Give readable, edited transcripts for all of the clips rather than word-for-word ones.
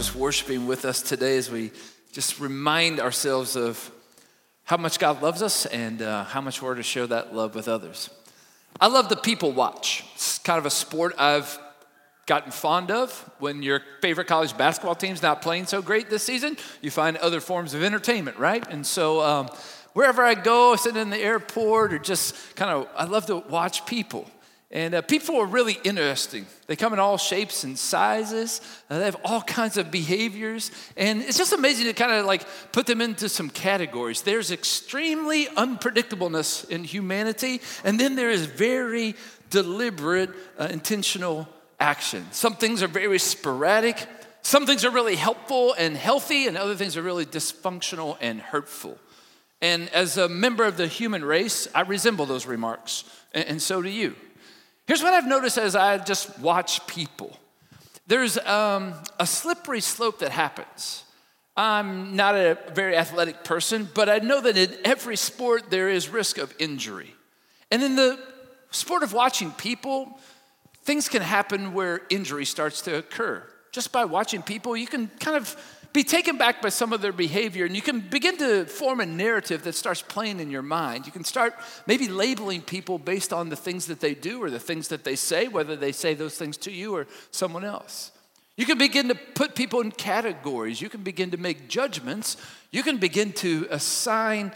just worshiping with us today as we just remind ourselves of how much God loves us and how much we're to share that love with others. I love the people watch. It's kind of a sport I've gotten fond of. When your favorite college basketball team's not playing so great this season, you find other forms of entertainment, right? And so wherever I go, sitting in the airport or just I love to watch people. And people are really interesting. They come in all shapes and sizes. They have all kinds of behaviors. And it's just amazing to put them into some categories. There's extremely unpredictableness in humanity. And then there is very deliberate, intentional action. Some things are very sporadic. Some things are really helpful and healthy. And other things are really dysfunctional and hurtful. And as a member of the human race, I resemble those remarks. And so do you. Here's what I've noticed as I just watch people. There's a slippery slope that happens. I'm not a very athletic person, but I know that in every sport there is risk of injury. And in the sport of watching people, things can happen where injury starts to occur. Just by watching people, you can kind of be taken back by some of their behavior, and you can begin to form a narrative that starts playing in your mind. You can start maybe labeling people based on the things that they do or the things that they say, whether they say those things to you or someone else. You can begin to put people in categories. You can begin to make judgments. You can begin to assign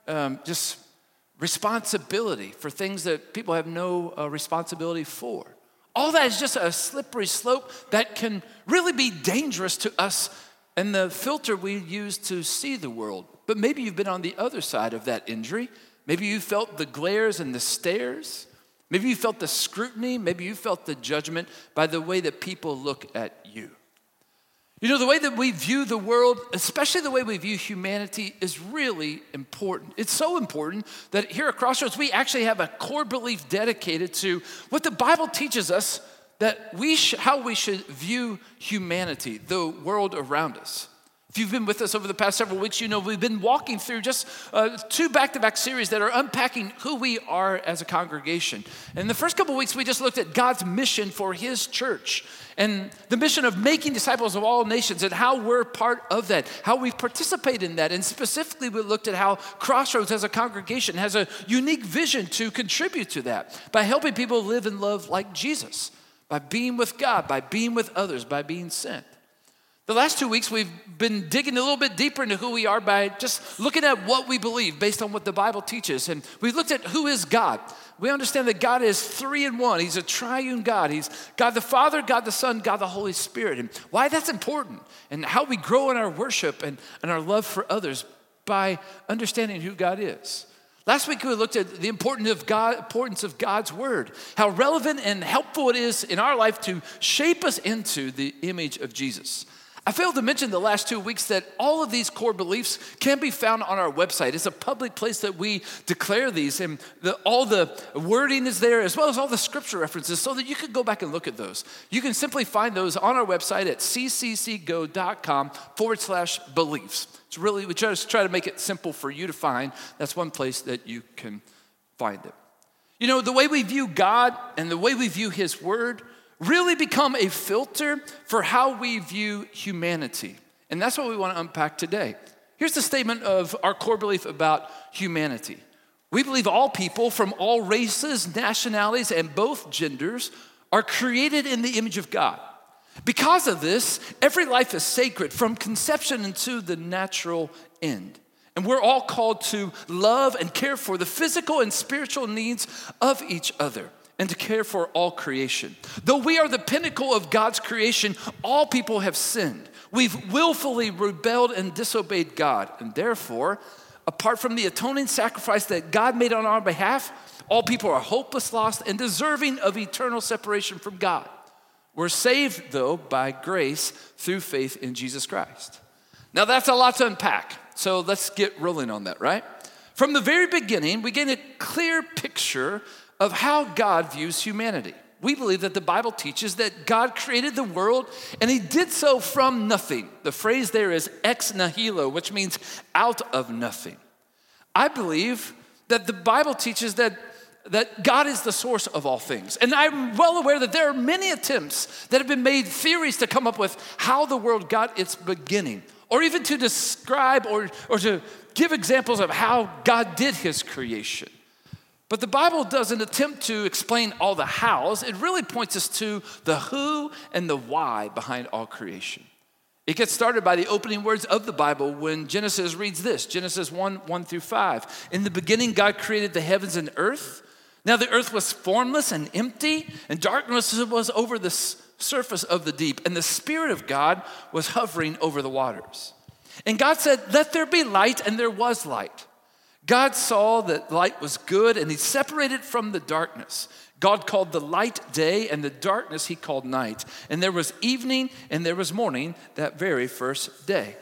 just responsibility for things that people have no responsibility for. All that is just a slippery slope that can really be dangerous to us and the filter we use to see the world. But maybe you've been on the other side of that injury. Maybe you felt the glares and the stares. Maybe you felt the scrutiny. Maybe you felt the judgment by the way that people look at you. You know, the way that we view the world, especially the way we view humanity, is really important. It's so important that here at Crossroads, we actually have a core belief dedicated to what the Bible teaches us that how we should view humanity, the world around us. If you've been with us over the past several weeks, you know we've been walking through just 2 back-to-back series that are unpacking who we are as a congregation. And in the first couple of weeks, we just looked at God's mission for his church and the mission of making disciples of all nations and how we're part of that, how we participate in that. And specifically, we looked at how Crossroads as a congregation has a unique vision to contribute to that by helping people live and love like Jesus, by being with God, by being with others, by being sent. The last 2 weeks, we've been digging a little bit deeper into who we are by just looking at what we believe based on what the Bible teaches. And we've looked at who is God. We understand that God is 3 in 1. He's a triune God. He's God the Father, God the Son, God the Holy Spirit. And why that's important and how we grow in our worship and our love for others by understanding who God is. Last week, we looked at the importance of God's word, how relevant and helpful it is in our life to shape us into the image of Jesus. I failed to mention the last 2 weeks that all of these core beliefs can be found on our website. It's a public place that we declare these, and all the wording is there, as well as all the scripture references, so that you can go back and look at those. You can simply find those on our website at cccgo.com/beliefs. It's really, we just try to make it simple for you to find. That's one place that you can find it. You know, the way we view God and the way we view his word really become a filter for how we view humanity. And that's what we want to unpack today. Here's the statement of our core belief about humanity. We believe all people from all races, nationalities, and both genders are created in the image of God. Because of this, every life is sacred from conception into the natural end. And we're all called to love and care for the physical and spiritual needs of each other, and to care for all creation. Though we are the pinnacle of God's creation, all people have sinned. We've willfully rebelled and disobeyed God. And therefore, apart from the atoning sacrifice that God made on our behalf, all people are hopeless, lost, and deserving of eternal separation from God. We're saved, though, by grace through faith in Jesus Christ. Now, that's a lot to unpack. So let's get rolling on that, right? From the very beginning, we gain a clear picture of how God views humanity. We believe that the Bible teaches that God created the world and he did so from nothing. The phrase there is ex nihilo, which means out of nothing. I believe that the Bible teaches that that God is the source of all things. And I'm well aware that there are many attempts that have been made, theories to come up with how the world got its beginning, or even to describe or to give examples of how God did his creation. But the Bible doesn't attempt to explain all the hows. It really points us to the who and the why behind all creation. It gets started by the opening words of the Bible when Genesis reads this, Genesis 1:1-5. In the beginning, God created the heavens and earth. Now the earth was formless and empty, and darkness was over the surface of the deep, and the Spirit of God was hovering over the waters. And God said, "Let there be light," and there was light. God saw that light was good, and he separated from the darkness. God called the light day, and the darkness he called night. And there was evening, and there was morning that very first day.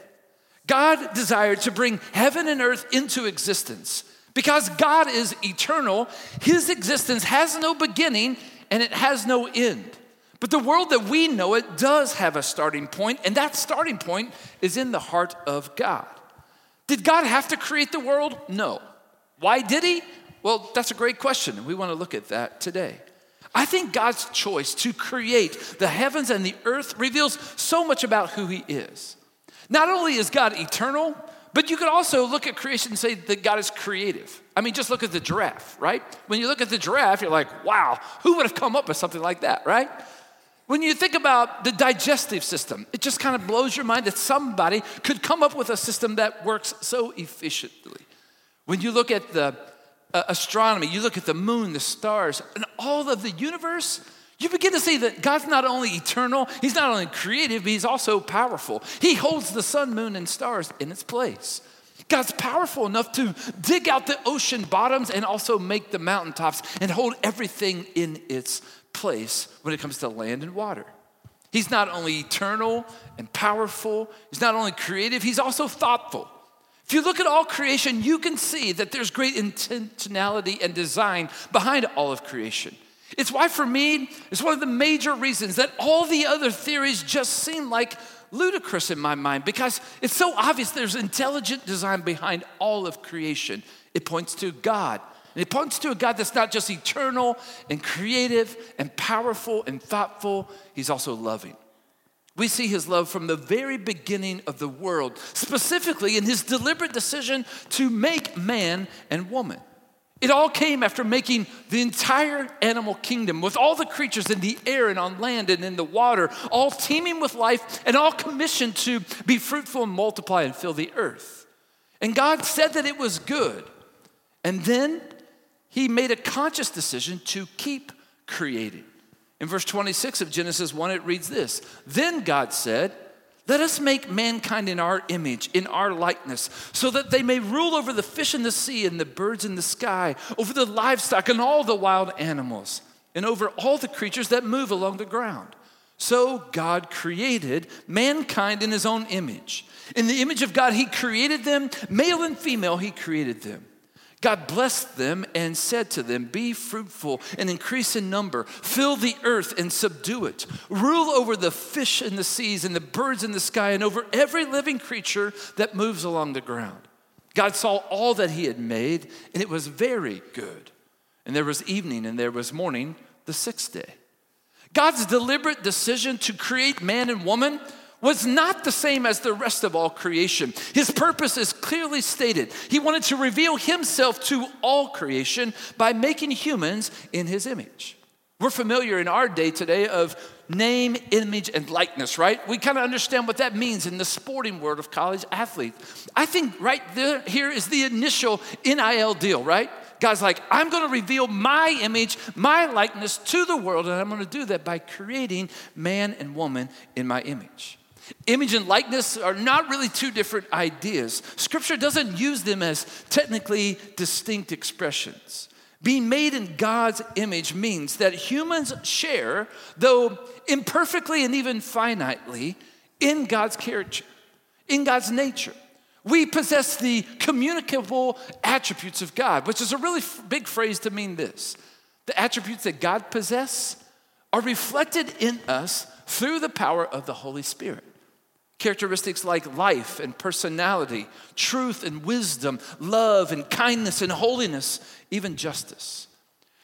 God desired to bring heaven and earth into existence. Because God is eternal, his existence has no beginning, and it has no end. But the world that we know it does have a starting point, and that starting point is in the heart of God. Did God have to create the world? No. Why did he? Well, that's a great question, and we want to look at that today. I think God's choice to create the heavens and the earth reveals so much about who he is. Not only is God eternal, but you could also look at creation and say that God is creative. I mean, just look at the giraffe, right? When you look at the giraffe, you're like, wow, who would have come up with something like that, right? When you think about the digestive system, it just kind of blows your mind that somebody could come up with a system that works so efficiently. When you look at the astronomy, you look at the moon, the stars, and all of the universe, you begin to see that God's not only eternal, he's not only creative, but he's also powerful. He holds the sun, moon, and stars in its place. God's powerful enough to dig out the ocean bottoms and also make the mountaintops and hold everything in its place when it comes to land and water. He's not only eternal and powerful, he's not only creative, he's also thoughtful. If you look at all creation, you can see that there's great intentionality and design behind all of creation. It's why, for me, it's one of the major reasons that all the other theories just seem like ludicrous in my mind, because it's so obvious there's intelligent design behind all of creation. It points to God. And it points to a God that's not just eternal and creative and powerful and thoughtful, he's also loving. We see his love from the very beginning of the world, specifically in his deliberate decision to make man and woman. It all came after making the entire animal kingdom with all the creatures in the air and on land and in the water, all teeming with life and all commissioned to be fruitful and multiply and fill the earth. And God said that it was good. And then he made a conscious decision to keep creating. In verse 26 of Genesis 1, it reads this: "Then God said, let us make mankind in our image, in our likeness, so that they may rule over the fish in the sea and the birds in the sky, over the livestock and all the wild animals, and over all the creatures that move along the ground." So God created mankind in his own image. In the image of God, he created them, male and female, he created them. God blessed them and said to them, "Be fruitful and increase in number, fill the earth and subdue it. Rule over the fish in the seas and the birds in the sky and over every living creature that moves along the ground." God saw all that he had made, and it was very good. And there was evening and there was morning the sixth day. God's deliberate decision to create man and woman was not the same as the rest of all creation. His purpose is clearly stated. He wanted to reveal himself to all creation by making humans in his image. We're familiar in our day today of name, image, and likeness, right? We kind of understand what that means in the sporting world of college athletes. I think right there, here is the initial NIL deal, right? God's like, I'm going to reveal my image, my likeness to the world, and I'm going to do that by creating man and woman in my image. Image and likeness are not really two different ideas. Scripture doesn't use them as technically distinct expressions. Being made in God's image means that humans share, though imperfectly and even finitely, in God's character, in God's nature. We possess the communicable attributes of God, which is a really big phrase to mean this. The attributes that God possesses are reflected in us through the power of the Holy Spirit. Characteristics like life and personality, truth and wisdom, love and kindness and holiness, even justice.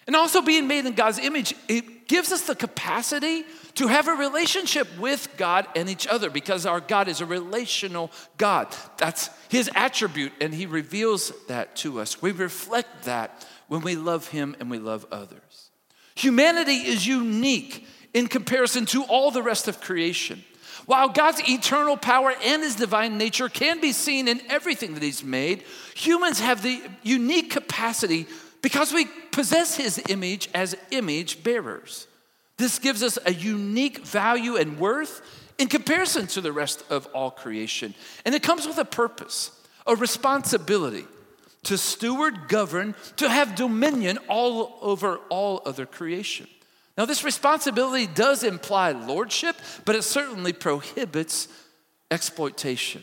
And also being made in God's image, it gives us the capacity to have a relationship with God and each other because our God is a relational God. That's his attribute, and he reveals that to us. We reflect that when we love him and we love others. Humanity is unique in comparison to all the rest of creation. While God's eternal power and his divine nature can be seen in everything that he's made, humans have the unique capacity because we possess his image as image bearers. This gives us a unique value and worth in comparison to the rest of all creation. And it comes with a purpose, a responsibility to steward, govern, to have dominion all over all other creation. Now, this responsibility does imply lordship, but it certainly prohibits exploitation.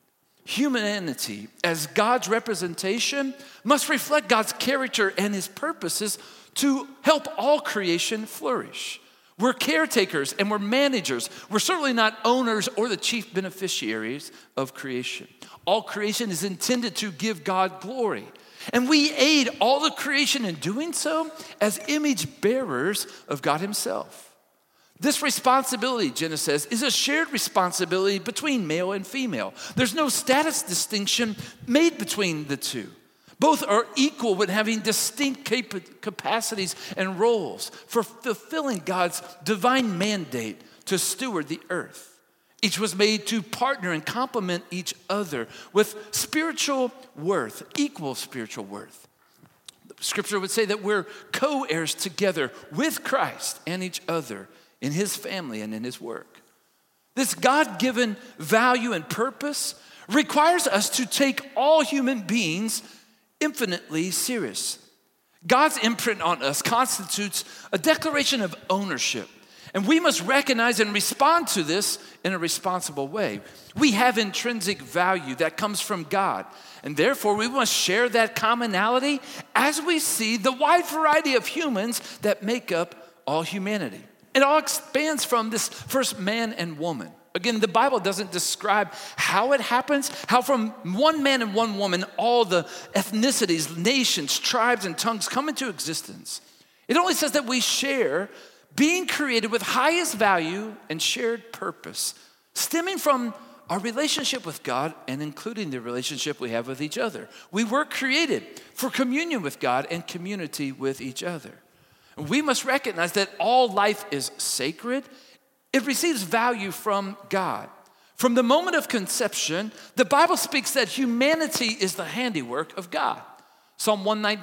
Humanity, as God's representation, must reflect God's character and his purposes to help all creation flourish. We're caretakers and we're managers. We're certainly not owners or the chief beneficiaries of creation. All creation is intended to give God glory. And we aid all the creation in doing so as image bearers of God himself. This responsibility, Jenna says, is a shared responsibility between male and female. There's no status distinction made between the two. Both are equal when having distinct capacities and roles for fulfilling God's divine mandate to steward the earth. Each was made to partner and complement each other with spiritual worth, equal spiritual worth. Scripture would say that we're co-heirs together with Christ and each other in his family and in his work. This God-given value and purpose requires us to take all human beings infinitely serious. God's imprint on us constitutes a declaration of ownership, and we must recognize and respond to this in a responsible way. We have intrinsic value that comes from God, and therefore we must share that commonality as we see the wide variety of humans that make up all humanity. It all expands from this first man and woman. Again, the Bible doesn't describe how it happens, how from one man and one woman, all the ethnicities, nations, tribes, and tongues come into existence. It only says that we share being created with highest value and shared purpose, stemming from our relationship with God and including the relationship we have with each other. We were created for communion with God and community with each other. We must recognize that all life is sacred. It receives value from God. From the moment of conception, the Bible speaks that humanity is the handiwork of God. Psalm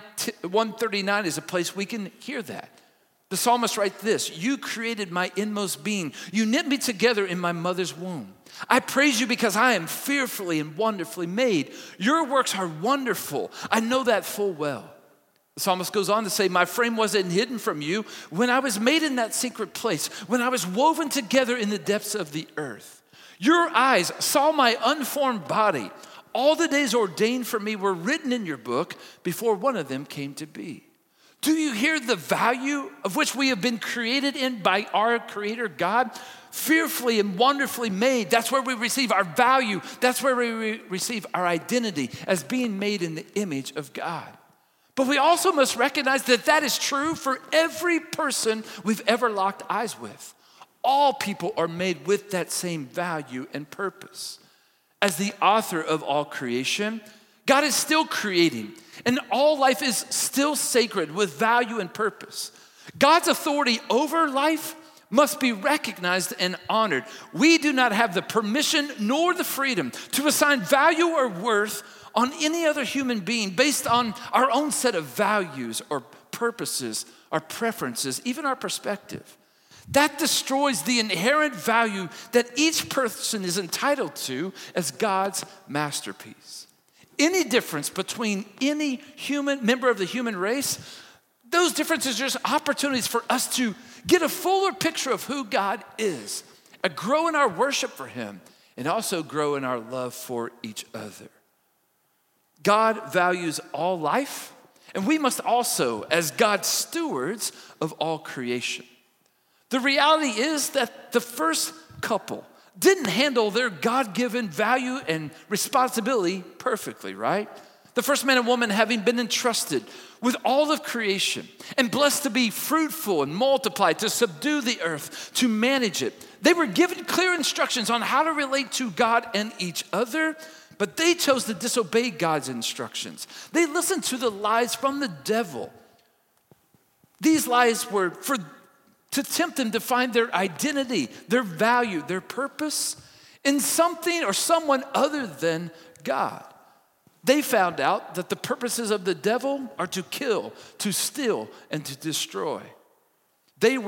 139 is a place we can hear that. The psalmist writes this: "You created my inmost being. You knit me together in my mother's womb. I praise you because I am fearfully and wonderfully made. Your works are wonderful. I know that full well." The psalmist goes on to say, "My frame wasn't hidden from you when I was made in that secret place, when I was woven together in the depths of the earth. Your eyes saw my unformed body. All the days ordained for me were written in your book before one of them came to be." Do you hear the value of which we have been created in by our Creator God? Fearfully and wonderfully made. That's where we receive our value. That's where we receive our identity as being made in the image of God. But we also must recognize that that is true for every person we've ever locked eyes with. All people are made with that same value and purpose. As the author of all creation, God is still creating, and all life is still sacred with value and purpose. God's authority over life must be recognized and honored. We do not have the permission nor the freedom to assign value or worth on any other human being based on our own set of values or purposes, our preferences, even our perspective. That destroys the inherent value that each person is entitled to as God's masterpiece. Any difference between any human member of the human race, those differences are just opportunities for us to get a fuller picture of who God is, and grow in our worship for him, and also grow in our love for each other. God values all life, and we must also, as God's stewards of all creation. The reality is that the first couple didn't handle their God-given value and responsibility perfectly, right? The first man and woman having been entrusted with all of creation and blessed to be fruitful and multiply, to subdue the earth, to manage it. They were given clear instructions on how to relate to God and each other, but they chose to disobey God's instructions. They listened to the lies from the devil. These lies were to tempt them to find their identity, their value, their purpose in something or someone other than God. They found out that the purposes of the devil are to kill, to steal, and to destroy. They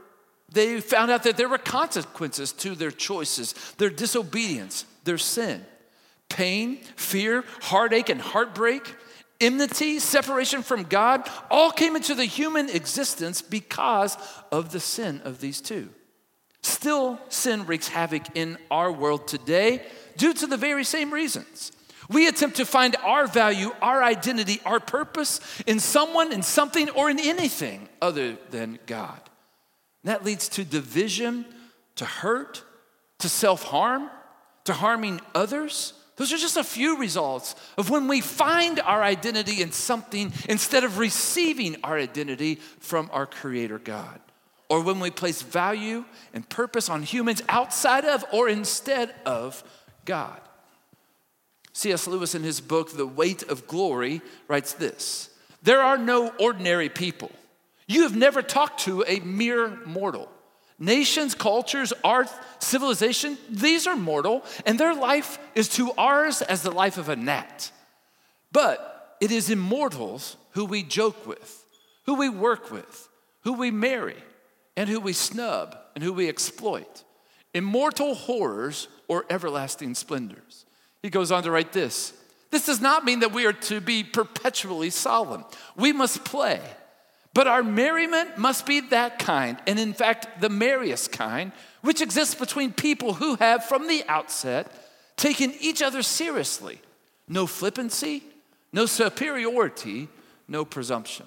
found out that there were consequences to their choices, their disobedience, their sin. Pain, fear, heartache, and heartbreak, enmity, separation from God, all came into the human existence because of the sin of these two. Still, sin wreaks havoc in our world today due to the very same reasons. We attempt to find our value, our identity, our purpose in someone, in something, or in anything other than God. And that leads to division, to hurt, to self-harm, to harming others. Those are just a few results of when we find our identity in something instead of receiving our identity from our Creator God. Or when we place value and purpose on humans outside of or instead of God. C.S. Lewis, in his book, The Weight of Glory, writes this: there are no ordinary people. You have never talked to a mere mortal. Nations, cultures, art, civilization, these are mortal, and their life is to ours as the life of a gnat. But it is immortals who we joke with, who we work with, who we marry, and who we snub, and who we exploit. Immortal horrors or everlasting splendors. He goes on to write this: this does not mean that we are to be perpetually solemn. We must play. But our merriment must be that kind, and in fact, the merriest kind, which exists between people who have, from the outset, taken each other seriously. No flippancy, no superiority, no presumption.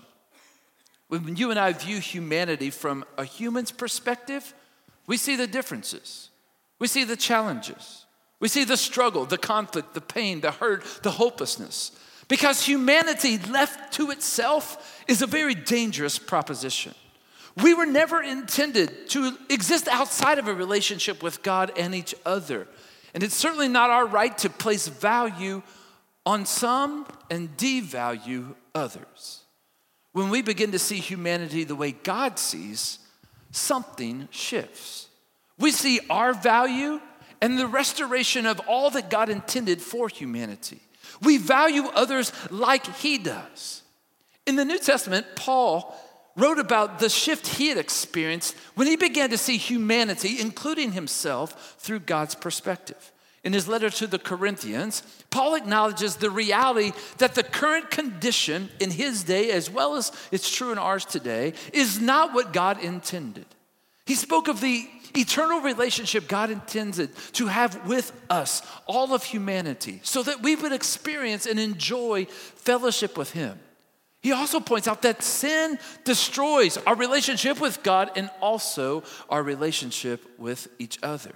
When you and I view humanity from a human's perspective, we see the differences. We see the challenges. We see the struggle, the conflict, the pain, the hurt, the hopelessness. Because humanity left to itself is a very dangerous proposition. We were never intended to exist outside of a relationship with God and each other. And it's certainly not our right to place value on some and devalue others. When we begin to see humanity the way God sees, something shifts. We see our value and the restoration of all that God intended for humanity. We value others like He does. In the New Testament, Paul wrote about the shift he had experienced when he began to see humanity, including himself, through God's perspective. In his letter to the Corinthians, Paul acknowledges the reality that the current condition in his day, as well as it's true in ours today, is not what God intended. He spoke of the eternal relationship God intended to have with us, all of humanity, so that we would experience and enjoy fellowship with Him. He also points out that sin destroys our relationship with God and also our relationship with each other.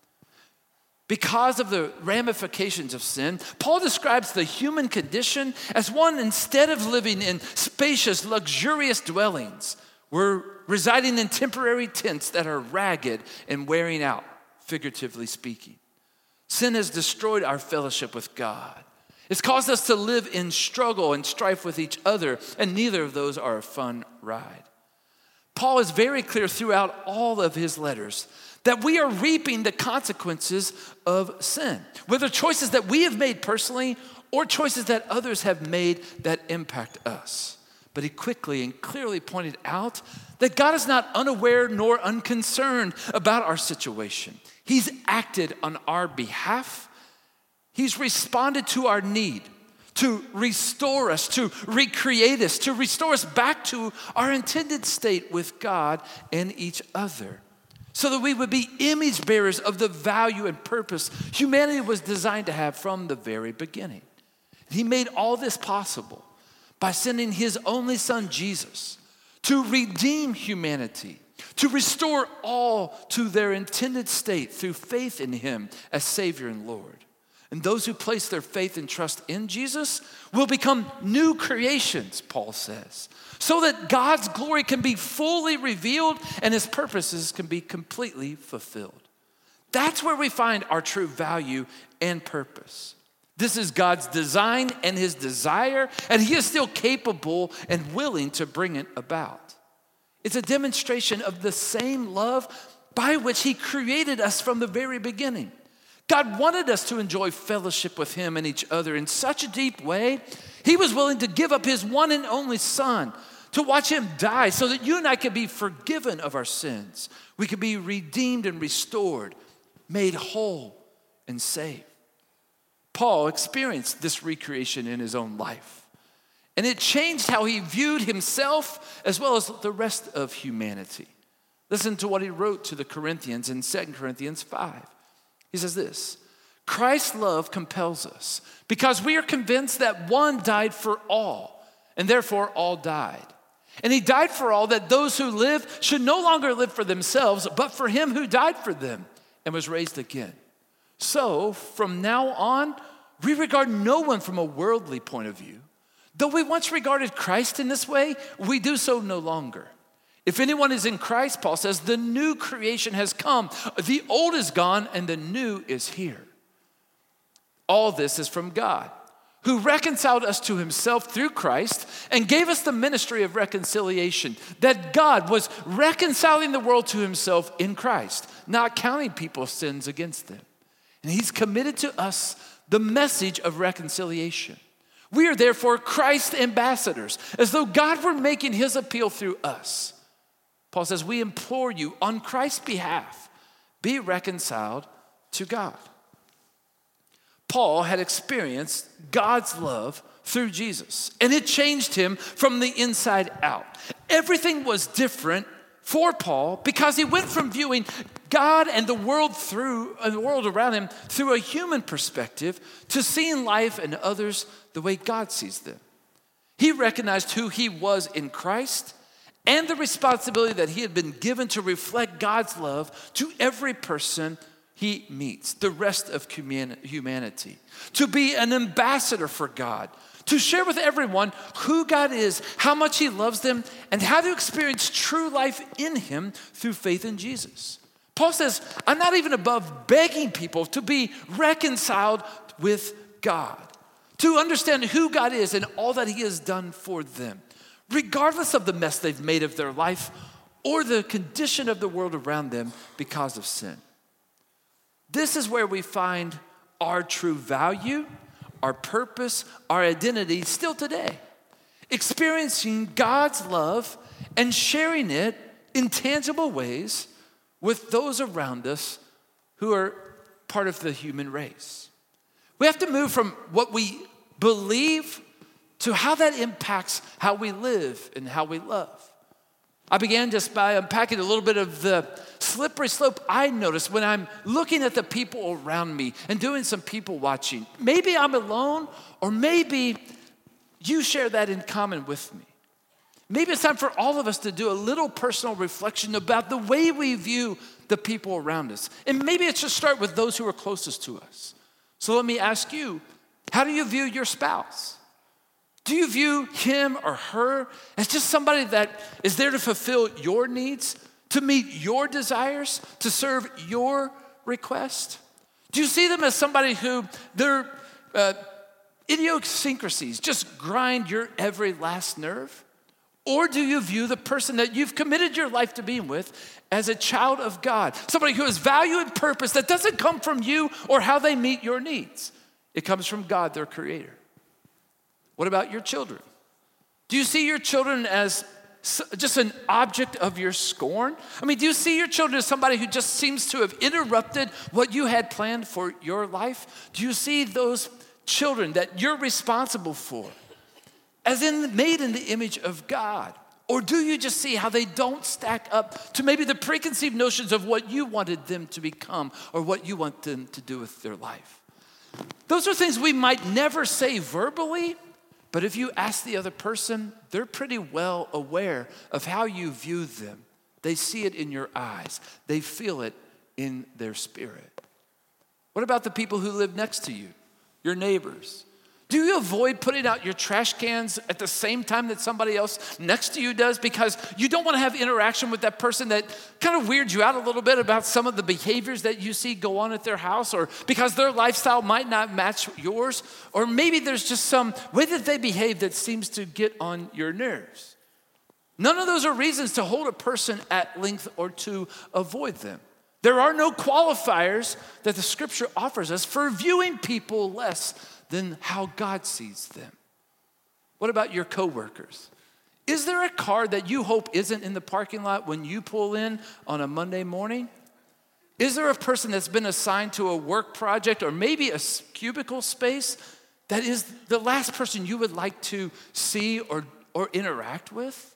Because of the ramifications of sin, Paul describes the human condition as one, instead of living in spacious, luxurious dwellings, we're residing in temporary tents that are ragged and wearing out, figuratively speaking. Sin has destroyed our fellowship with God. It's caused us to live in struggle and strife with each other, and neither of those are a fun ride. Paul is very clear throughout all of his letters that we are reaping the consequences of sin, whether choices that we have made personally or choices that others have made that impact us. But he quickly and clearly pointed out that God is not unaware nor unconcerned about our situation. He's acted on our behalf. He's responded to our need to restore us, to recreate us, to restore us back to our intended state with God and each other, so that we would be image bearers of the value and purpose humanity was designed to have from the very beginning. He made all this possible by sending His only Son, Jesus, to redeem humanity, to restore all to their intended state through faith in Him as Savior and Lord. And those who place their faith and trust in Jesus will become new creations, Paul says, so that God's glory can be fully revealed and his purposes can be completely fulfilled. That's where we find our true value and purpose. This is God's design and his desire, and he is still capable and willing to bring it about. It's a demonstration of the same love by which he created us from the very beginning. God wanted us to enjoy fellowship with him and each other in such a deep way, he was willing to give up his one and only son to watch him die so that you and I could be forgiven of our sins. We could be redeemed and restored, made whole and saved. Paul experienced this recreation in his own life, and it changed how he viewed himself as well as the rest of humanity. Listen to what he wrote to the Corinthians in 2 Corinthians 5. He says this, Christ's love compels us because we are convinced that one died for all, and therefore all died. And he died for all, that those who live should no longer live for themselves, but for him who died for them and was raised again. So from now on, we regard no one from a worldly point of view. Though we once regarded Christ in this way, we do so no longer. If anyone is in Christ, Paul says, the new creation has come. The old is gone and the new is here. All this is from God, who reconciled us to himself through Christ and gave us the ministry of reconciliation, that God was reconciling the world to himself in Christ, not counting people's sins against them. And he's committed to us the message of reconciliation. We are therefore Christ's ambassadors, as though God were making his appeal through us. Paul says, we implore you on Christ's behalf, be reconciled to God. Paul had experienced God's love through Jesus, and it changed him from the inside out. Everything was different for Paul because he went from viewing God and the world around him through a human perspective to seeing life and others the way God sees them. He recognized who he was in Christ and the responsibility that he had been given to reflect God's love to every person he meets, the rest of humanity, to be an ambassador for God, to share with everyone who God is, how much he loves them, and how to experience true life in him through faith in Jesus. Paul says, I'm not even above begging people to be reconciled with God, to understand who God is and all that he has done for them, regardless of the mess they've made of their life or the condition of the world around them because of sin. This is where we find our true value, our purpose, our identity still today. Experiencing God's love and sharing it in tangible ways with those around us who are part of the human race. We have to move from what we believe to how that impacts how we live and how we love. I began just by unpacking a little bit of the slippery slope I noticed when I'm looking at the people around me and doing some people watching. Maybe I'm alone, or maybe you share that in common with me. Maybe it's time for all of us to do a little personal reflection about the way we view the people around us. And maybe it's just start with those who are closest to us. So let me ask you, how do you view your spouse? Do you view him or her as just somebody that is there to fulfill your needs, to meet your desires, to serve your request? Do you see them as somebody who their idiosyncrasies just grind your every last nerve? Or do you view the person that you've committed your life to being with as a child of God, somebody who has value and purpose that doesn't come from you or how they meet your needs? It comes from God, their creator. What about your children? Do you see your children as just an object of your scorn? I mean, do you see your children as somebody who just seems to have interrupted what you had planned for your life? Do you see those children that you're responsible for as made in the image of God? Or do you just see how they don't stack up to maybe the preconceived notions of what you wanted them to become or what you want them to do with their life? Those are things we might never say verbally, but if you ask the other person, they're pretty well aware of how you view them. They see it in your eyes. They feel it in their spirit. What about the people who live next to you, your neighbors? Do you avoid putting out your trash cans at the same time that somebody else next to you does because you don't want to have interaction with that person that kind of weirds you out a little bit about some of the behaviors that you see go on at their house, or because their lifestyle might not match yours, or maybe there's just some way that they behave that seems to get on your nerves? None of those are reasons to hold a person at length or to avoid them. There are no qualifiers that the scripture offers us for viewing people less than how God sees them. What about your coworkers? Is there a car that you hope isn't in the parking lot when you pull in on a Monday morning? Is there a person that's been assigned to a work project or maybe a cubicle space that is the last person you would like to see or interact with?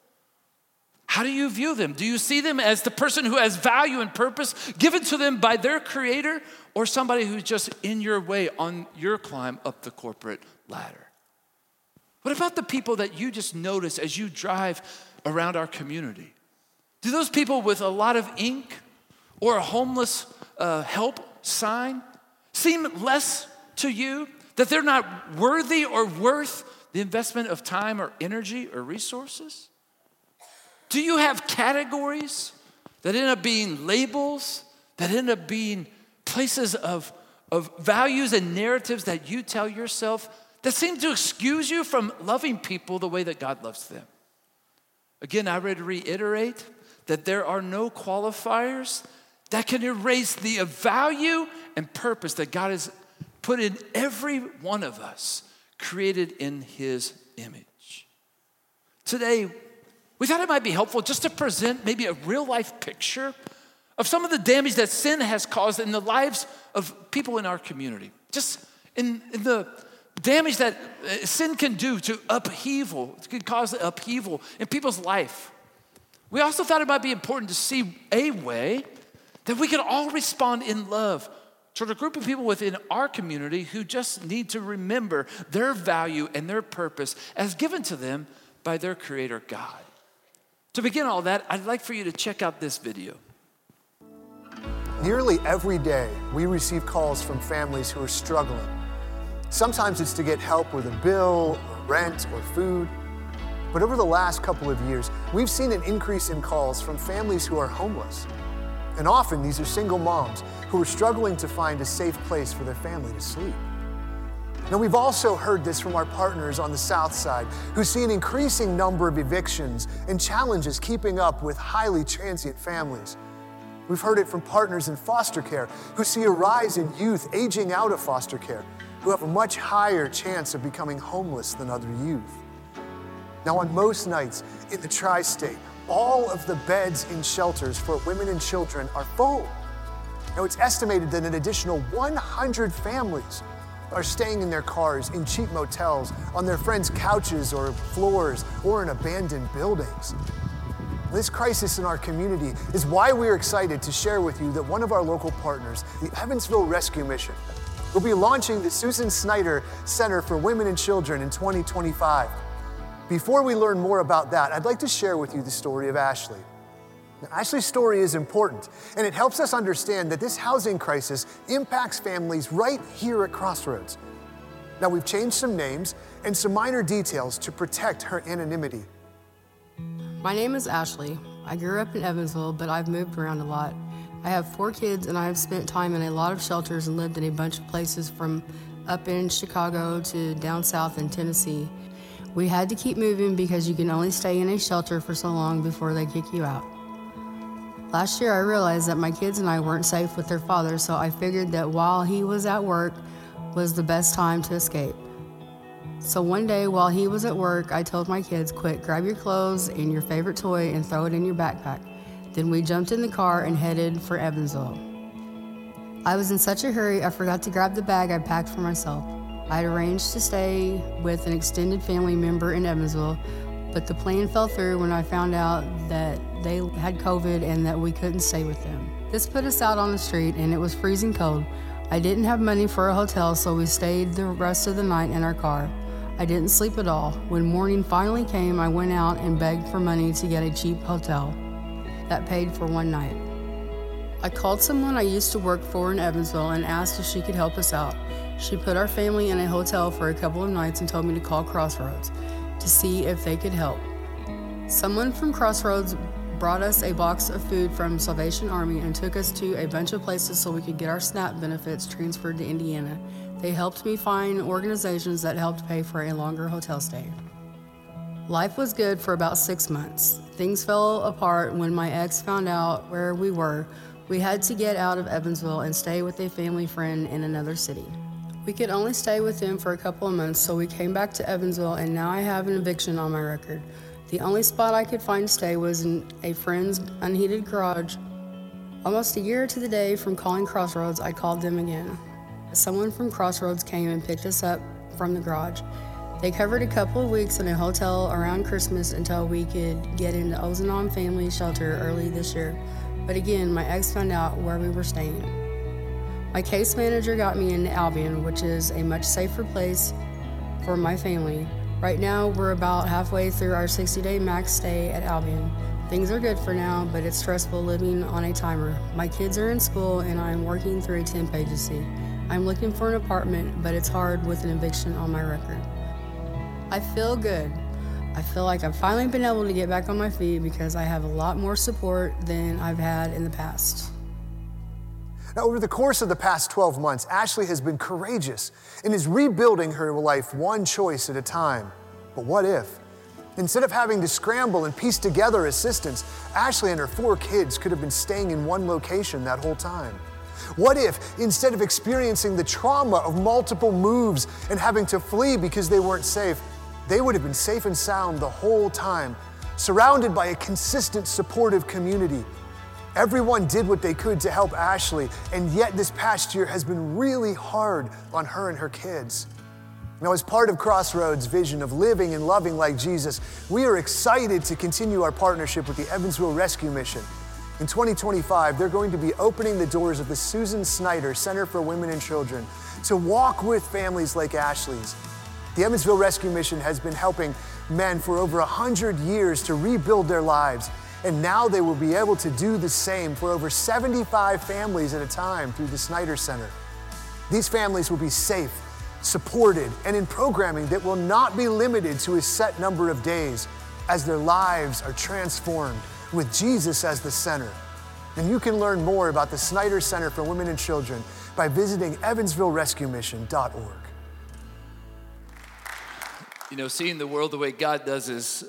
How do you view them? Do you see them as the person who has value and purpose given to them by their Creator, or somebody who's just in your way on your climb up the corporate ladder? What about the people that you just notice as you drive around our community? Do those people with a lot of ink or a homeless help sign seem less to you, that they're not worthy or worth the investment of time or energy or resources? Do you have categories that end up being labels, that end up being places of values and narratives that you tell yourself that seem to excuse you from loving people the way that God loves them? Again, I would reiterate that there are no qualifiers that can erase the value and purpose that God has put in every one of us, created in His image. Today, we thought it might be helpful just to present maybe a real life picture of some of the damage that sin has caused in the lives of people in our community. Just in the damage that sin can do to upheaval, it can cause upheaval in people's life. We also thought it might be important to see a way that we can all respond in love toward a group of people within our community who just need to remember their value and their purpose as given to them by their Creator God. To begin all that, I'd like for you to check out this video. Nearly every day, we receive calls from families who are struggling. Sometimes it's to get help with a bill, or rent, or food. But over the last couple of years, we've seen an increase in calls from families who are homeless. And often these are single moms who are struggling to find a safe place for their family to sleep. Now, we've also heard this from our partners on the South Side, who see an increasing number of evictions and challenges keeping up with highly transient families. We've heard it from partners in foster care, who see a rise in youth aging out of foster care, who have a much higher chance of becoming homeless than other youth. Now, on most nights in the tri-state, all of the beds in shelters for women and children are full. Now, it's estimated that an additional 100 families are staying in their cars, in cheap motels, on their friends' couches or floors, or in abandoned buildings. This crisis in our community is why we're excited to share with you that one of our local partners, the Evansville Rescue Mission, will be launching the Susan Snyder Center for Women and Children in 2025. Before we learn more about that, I'd like to share with you the story of Ashley. Now, Ashley's story is important, and it helps us understand that this housing crisis impacts families right here at Crossroads. Now, we've changed some names and some minor details to protect her anonymity. My name is Ashley. I grew up in Evansville, but I've moved around a lot. I have 4 kids, and I have spent time in a lot of shelters and lived in a bunch of places from up in Chicago to down south in Tennessee. We had to keep moving because you can only stay in a shelter for so long before they kick you out. Last year, I realized that my kids and I weren't safe with their father, so I figured that while he was at work was the best time to escape. So one day while he was at work, I told my kids, "Quick, grab your clothes and your favorite toy and throw it in your backpack." Then we jumped in the car and headed for Evansville. I was in such a hurry, I forgot to grab the bag I packed for myself. I had arranged to stay with an extended family member in Evansville, but the plan fell through when I found out that they had COVID and that we couldn't stay with them. This put us out on the street, and it was freezing cold. I didn't have money for a hotel, so we stayed the rest of the night in our car. I didn't sleep at all. When morning finally came, I went out and begged for money to get a cheap hotel that paid for one night. I called someone I used to work for in Evansville and asked if she could help us out. She put our family in a hotel for a couple of nights and told me to call Crossroads to see if they could help. Someone from Crossroads brought us a box of food from Salvation Army and took us to a bunch of places so we could get our SNAP benefits transferred to Indiana. They helped me find organizations that helped pay for a longer hotel stay. Life was good for about 6 months. Things fell apart when my ex found out where we were. We had to get out of Evansville and stay with a family friend in another city. We could only stay with them for a couple of months, so we came back to Evansville, and now I have an eviction on my record. The only spot I could find to stay was in a friend's unheated garage. Almost a year to the day from calling Crossroads, I called them again. Someone from Crossroads came and picked us up from the garage. They covered a couple of weeks in a hotel around Christmas until we could get into Ozanam Family Shelter early this year. But again, my ex found out where we were staying. My case manager got me into Albion, which is a much safer place for my family. Right now, we're about halfway through our 60-day max stay at Albion. Things are good for now, but it's stressful living on a timer. My kids are in school and I'm working through a temp agency. I'm looking for an apartment, but it's hard with an eviction on my record. I feel good. I feel like I've finally been able to get back on my feet because I have a lot more support than I've had in the past. Now, over the course of the past 12 months, Ashley has been courageous and is rebuilding her life one choice at a time. But what if? Instead of having to scramble and piece together assistance, Ashley and her 4 kids could have been staying in one location that whole time. What if, instead of experiencing the trauma of multiple moves and having to flee because they weren't safe, they would have been safe and sound the whole time, surrounded by a consistent, supportive community? Everyone did what they could to help Ashley, and yet this past year has been really hard on her and her kids. Now, as part of Crossroads' vision of living and loving like Jesus, we are excited to continue our partnership with the Evansville Rescue Mission. In 2025, they're going to be opening the doors of the Susan Snyder Center for Women and Children to walk with families like Ashley's. The Evansville Rescue Mission has been helping men for over 100 years to rebuild their lives, and now they will be able to do the same for over 75 families at a time through the Snyder Center. These families will be safe, supported, and in programming that will not be limited to a set number of days as their lives are transformed with Jesus as the center. And you can learn more about the Snyder Center for Women and Children by visiting evansvillerescuemission.org. You know, seeing the world the way God does is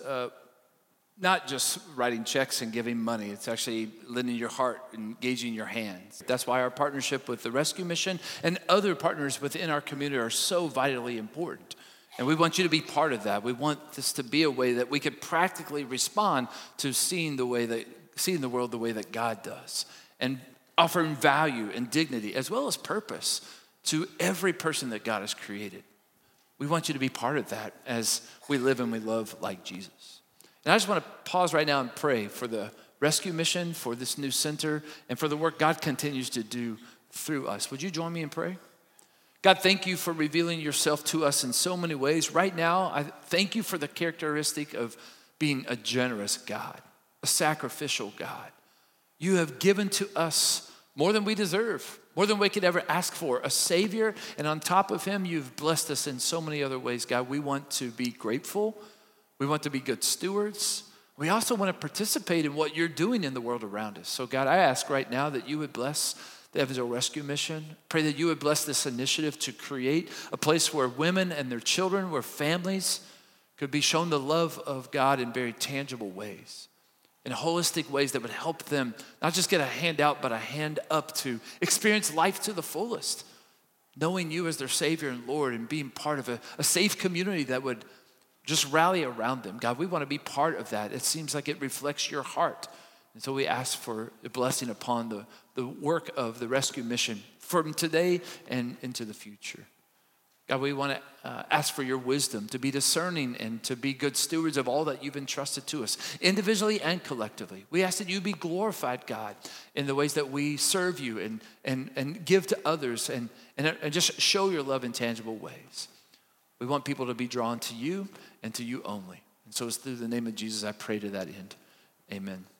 not just writing checks and giving money. It's actually lending your heart, engaging your hands. That's why our partnership with the Rescue Mission and other partners within our community are so vitally important. And we want you to be part of that. We want this to be a way that we could practically respond to seeing the world the way that God does, and offering value and dignity as well as purpose to every person that God has created. We want you to be part of that as we live and we love like Jesus. And I just want to pause right now and pray for the rescue mission, for this new center, and for the work God continues to do through us. Would you join me and pray? God, thank you for revealing yourself to us in so many ways. Right now, I thank you for the characteristic of being a generous God, a sacrificial God. You have given to us more than we deserve, more than we could ever ask for, a Savior, and on top of him, you've blessed us in so many other ways. God, we want to be grateful. We want to be good stewards. We also want to participate in what you're doing in the world around us. So God, I ask right now that you would bless the Evansville Rescue Mission. Pray that you would bless this initiative to create a place where women and their children, where families could be shown the love of God in very tangible ways, in holistic ways that would help them not just get a hand out, but a hand up to experience life to the fullest, knowing you as their Savior and Lord, and being part of a safe community that would just rally around them. God, we want to be part of that. It seems like it reflects your heart. And so we ask for a blessing upon the work of the rescue mission from today and into the future. God, we want to ask for your wisdom to be discerning and to be good stewards of all that you've entrusted to us, individually and collectively. We ask that you be glorified, God, in the ways that we serve you and give to others and just show your love in tangible ways. We want people to be drawn to you and to you only. And so it's through the name of Jesus I pray to that end. Amen.